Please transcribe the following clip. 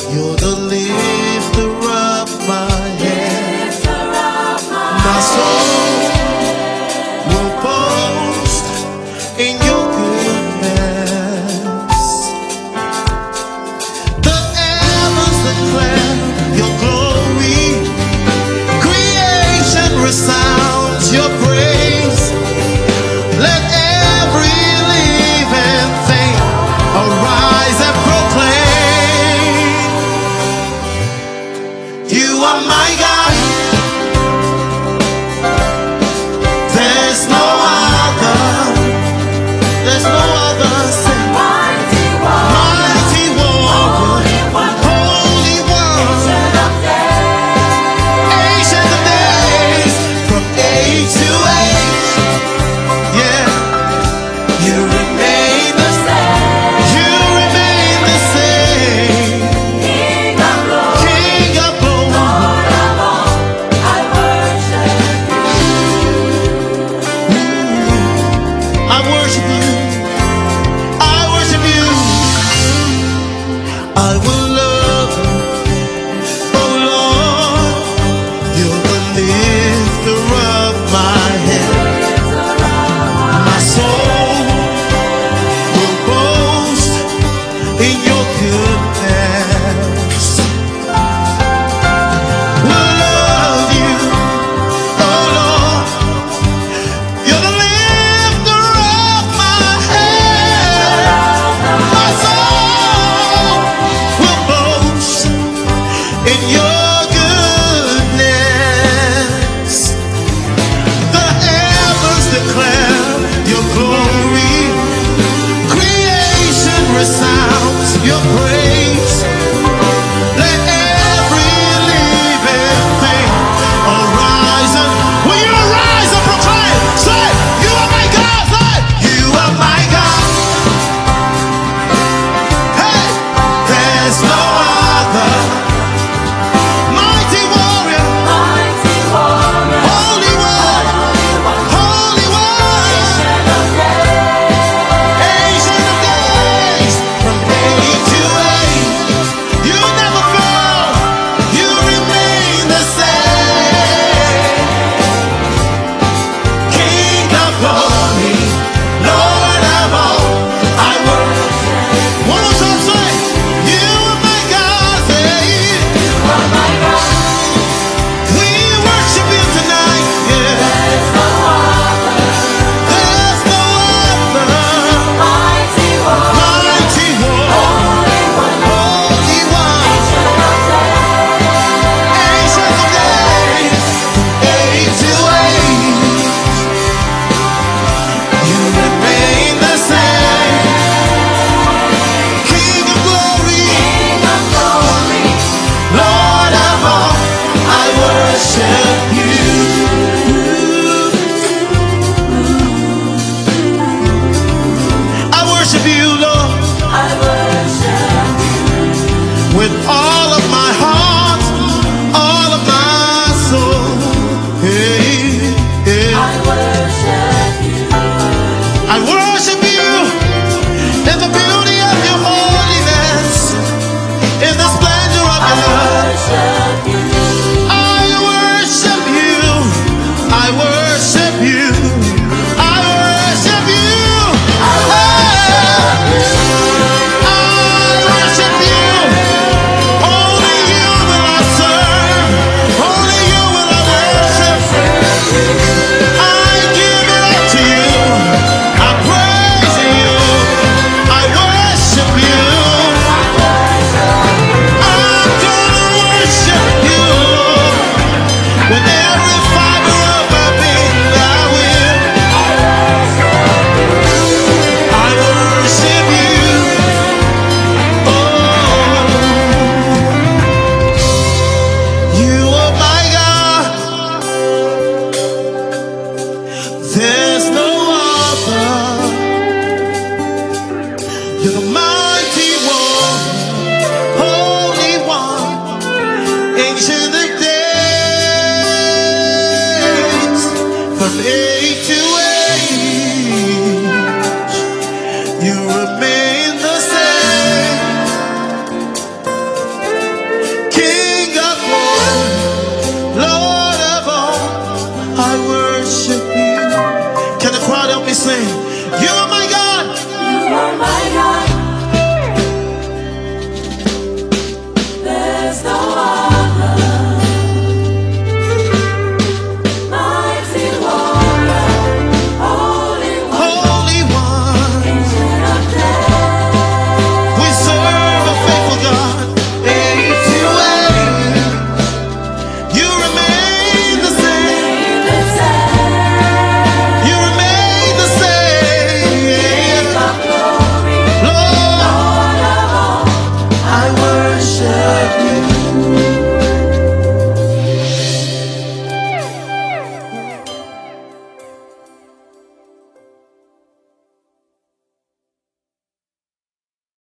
You're the lifter of my head. My soul will boast in your goodness. The heavens declare your glory. Creation resounds your praise. Let every living thing arise and proclaim, you are my God. There's no other. There's no other. Say, mighty one, Holy One, Ancient of days, from age to age. Yeah, you remain the same. You remain the same. King of glory, Lord of all, I worship you. I worship you. I worship you. I will love you, oh Lord. You're the lifter of my head. My soul will boast in your goodness. We'll love you, oh Lord. You're the lifter of my head. My soul will boast in your goodness. The heavens declare your glory. Creation resounds your praise. Let every living thing arise and will you arise and proclaim? Say, you are my God. Say, you are my God. Hey, there's no other. Mighty warrior, Holy One, Ancient of days, from age to age. You never fail. You remain the same. King of glory, Lord of all, I worship. One more time, say, you are my God. Say, we worship you tonight. Yeah. There's no other. Mighty one, Holy One, Ancient of days, age to age. You remain the same. King of glory, Lord of all, I worship you. I worship you, Lord, with all of my heart, all of my soul. Hey, hey. I worship you in the beauty of your holiness, in the splendor of your love. I worship you. I worship you. I worship you. I worship you. King.